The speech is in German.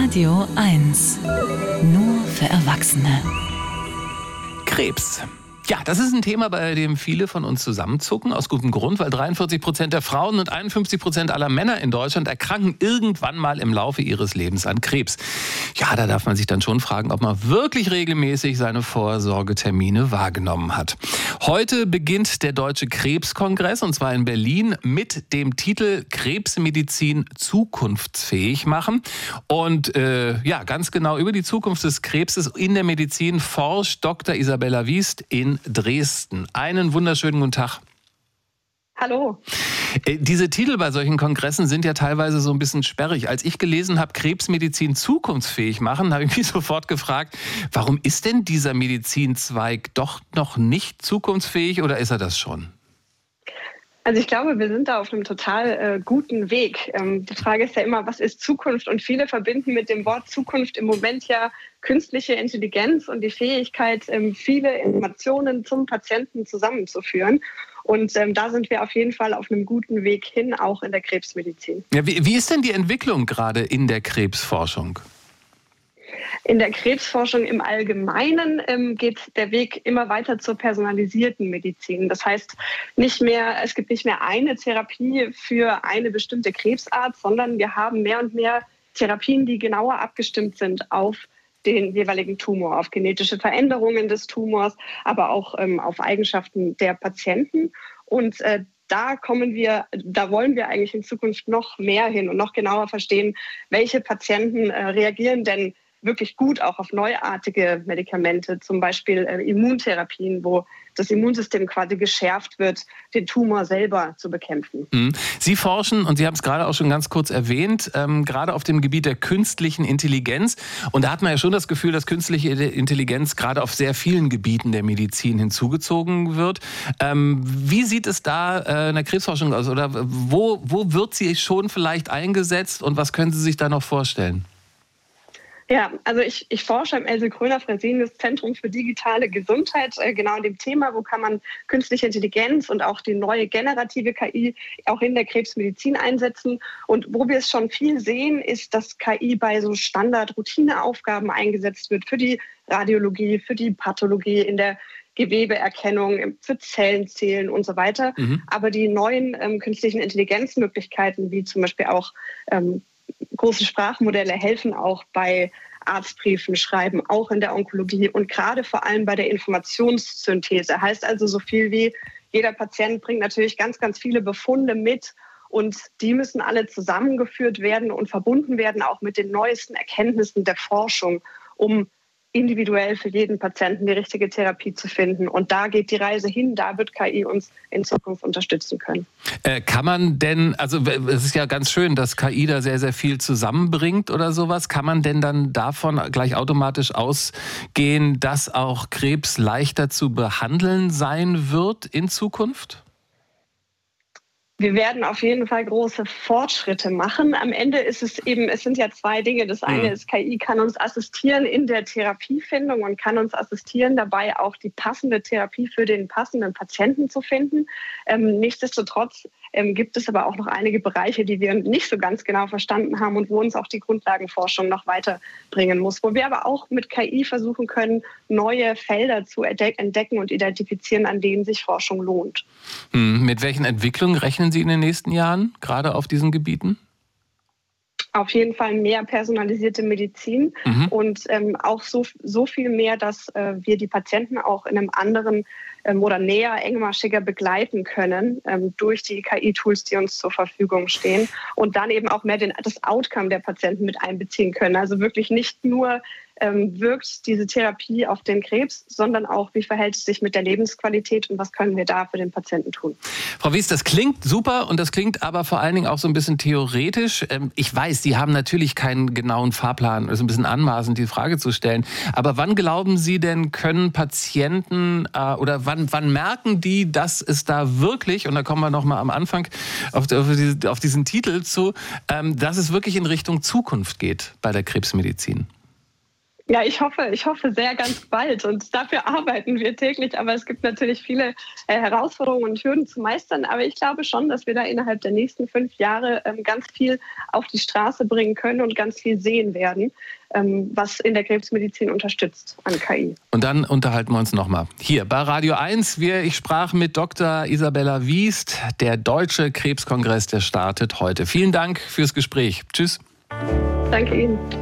Radio 1. Nur für Erwachsene. Krebs. Ja, das ist ein Thema, bei dem viele von uns zusammenzucken, aus gutem Grund, weil 43% der Frauen und 51% aller Männer in Deutschland erkranken irgendwann mal im Laufe ihres Lebens an Krebs. Ja, da darf man sich dann schon fragen, ob man wirklich regelmäßig seine Vorsorgetermine wahrgenommen hat. Heute beginnt der Deutsche Krebskongress, und zwar in Berlin, mit dem Titel Krebsmedizin zukunftsfähig machen. Und ganz genau über die Zukunft des Krebses in der Medizin forscht Dr. Isabella Wiest in Dresden. Einen wunderschönen guten Tag. Hallo. Diese Titel bei solchen Kongressen sind ja teilweise so ein bisschen sperrig. Als ich gelesen habe, Krebsmedizin zukunftsfähig machen, habe ich mich sofort gefragt, warum ist denn dieser Medizinzweig doch noch nicht zukunftsfähig, oder ist er das schon? Also ich glaube, wir sind da auf einem total guten Weg. Die Frage ist ja immer, was ist Zukunft? Und viele verbinden mit dem Wort Zukunft im Moment ja künstliche Intelligenz und die Fähigkeit, viele Informationen zum Patienten zusammenzuführen. Und da sind wir auf jeden Fall auf einem guten Weg hin, auch in der Krebsmedizin. Ja, wie ist denn die Entwicklung gerade in der Krebsforschung? In der Krebsforschung im Allgemeinen geht der Weg immer weiter zur personalisierten Medizin. Das heißt, es gibt nicht mehr eine Therapie für eine bestimmte Krebsart, sondern wir haben mehr und mehr Therapien, die genauer abgestimmt sind auf den jeweiligen Tumor, auf genetische Veränderungen des Tumors, aber auch auf Eigenschaften der Patienten. Und da wollen wir eigentlich in Zukunft noch mehr hin und noch genauer verstehen, welche Patienten reagieren denn wirklich gut auch auf neuartige Medikamente, zum Beispiel Immuntherapien, wo das Immunsystem quasi geschärft wird, den Tumor selber zu bekämpfen. Sie forschen, und Sie haben es gerade auch schon ganz kurz erwähnt, gerade auf dem Gebiet der künstlichen Intelligenz. Und da hat man ja schon das Gefühl, dass künstliche Intelligenz gerade auf sehr vielen Gebieten der Medizin hinzugezogen wird. Wie sieht es da in der Krebsforschung aus? Oder wo wird sie schon vielleicht eingesetzt und was können Sie sich da noch vorstellen? Ja, also ich forsche am Else-Kröner-Fresenius Zentrum für digitale Gesundheit genau an dem Thema, wo kann man künstliche Intelligenz und auch die neue generative KI auch in der Krebsmedizin einsetzen. Und wo wir es schon viel sehen, ist, dass KI bei so Standard-Routineaufgaben eingesetzt wird für die Radiologie, für die Pathologie, in der Gewebeerkennung, für Zellenzählen und so weiter. Aber die neuen künstlichen Intelligenzmöglichkeiten, wie zum Beispiel auch große Sprachmodelle, helfen auch bei Arztbriefen schreiben, auch in der Onkologie und gerade vor allem bei der Informationssynthese. Heißt also so viel wie, jeder Patient bringt natürlich ganz, ganz viele Befunde mit und die müssen alle zusammengeführt werden und verbunden werden, auch mit den neuesten Erkenntnissen der Forschung, um individuell für jeden Patienten die richtige Therapie zu finden. Und da geht die Reise hin, da wird KI uns in Zukunft unterstützen können. Kann man denn, also es ist ja ganz schön, dass KI da sehr, sehr viel zusammenbringt oder sowas, kann man denn dann davon gleich automatisch ausgehen, dass auch Krebs leichter zu behandeln sein wird in Zukunft? Wir werden auf jeden Fall große Fortschritte machen. Am Ende ist es sind ja zwei Dinge. Das eine ist, KI kann uns assistieren in der Therapiefindung und kann uns assistieren dabei, auch die passende Therapie für den passenden Patienten zu finden. Nichtsdestotrotz gibt es aber auch noch einige Bereiche, die wir nicht so ganz genau verstanden haben und wo uns auch die Grundlagenforschung noch weiterbringen muss. Wo wir aber auch mit KI versuchen können, neue Felder zu entdecken und identifizieren, an denen sich Forschung lohnt. Mit welchen Entwicklungen rechnen Sie in den nächsten Jahren, gerade auf diesen Gebieten? Auf jeden Fall mehr personalisierte Medizin und auch so viel mehr, dass wir die Patienten auch in einem anderen oder näher, engmaschiger begleiten können durch die KI-Tools, die uns zur Verfügung stehen und dann eben auch mehr das Outcome der Patienten mit einbeziehen können. Also wirklich nicht nur wirkt diese Therapie auf den Krebs, sondern auch, wie verhält es sich mit der Lebensqualität und was können wir da für den Patienten tun. Frau Wiest, das klingt super und das klingt aber vor allen Dingen auch so ein bisschen theoretisch. Ich weiß, Sie haben natürlich keinen genauen Fahrplan, das ist ein bisschen anmaßend, die Frage zu stellen. Aber wann glauben Sie denn, können Patienten oder wann merken die, dass es da wirklich, und da kommen wir noch mal am Anfang auf diesen Titel zu, dass es wirklich in Richtung Zukunft geht bei der Krebsmedizin? Ja, ich hoffe sehr ganz bald und dafür arbeiten wir täglich. Aber es gibt natürlich viele Herausforderungen und Hürden zu meistern. Aber ich glaube schon, dass wir da innerhalb der nächsten 5 Jahre ganz viel auf die Straße bringen können und ganz viel sehen werden, was in der Krebsmedizin unterstützt an KI. Und dann unterhalten wir uns nochmal hier bei Radio 1. Ich sprach mit Dr. Isabella Wiest. Der Deutsche Krebskongress, der startet heute. Vielen Dank fürs Gespräch. Tschüss. Danke Ihnen.